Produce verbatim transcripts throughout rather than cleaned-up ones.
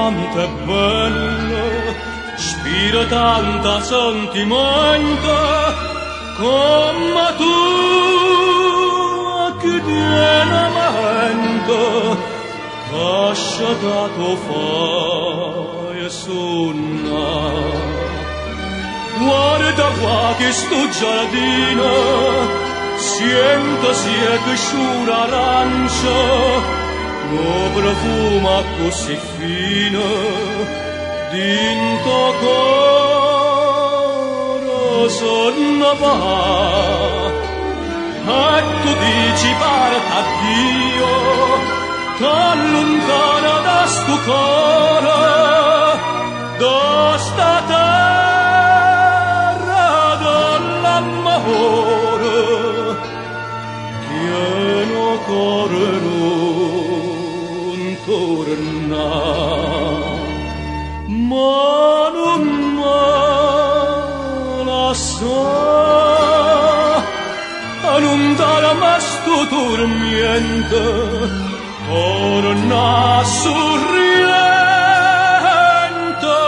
quanto è bello, spira tanta sentimento, come tu che tienamento, lascia dato fai e sunna. Guarda qua che sto giardino, sento sia che sciura arancia, lo profuma così fino, dinto coro sonna va. E tu dici parta Dio, t'allontana da sto cuore, da sta terra dell'amore, pieno cuore non torna, ma non me la sa, non darà mai sto tormento, torna sorridente,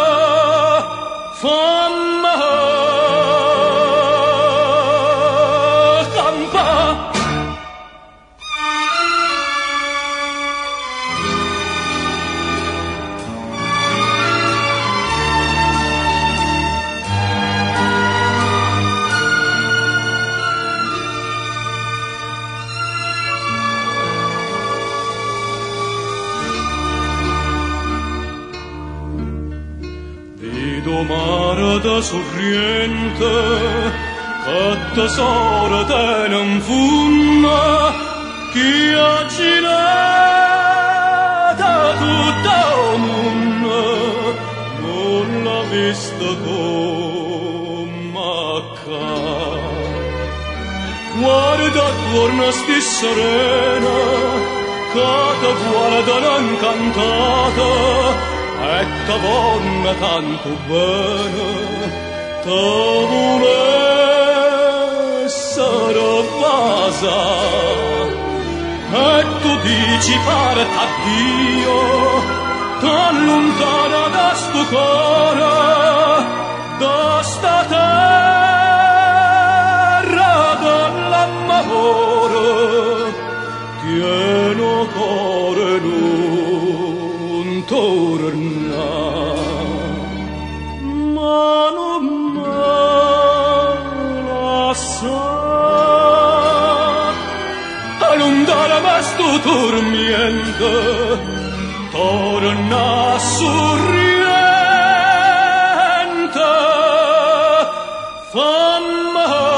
fammi campare. Mare da sorriente, che tesoro te non funna, chi ha girata tutta il mondo, non l'ha vista come acca. Guarda attorno sti serena, che te guardano incantata, e che donna tanto bene te volessero basa, e tu dici parta Dio, t'allontana da sto cuore, da sta terra dell'amore, pieno cuore non torna, ma non me la sa, allontanare mai sto tormento, torna sorridente, fammi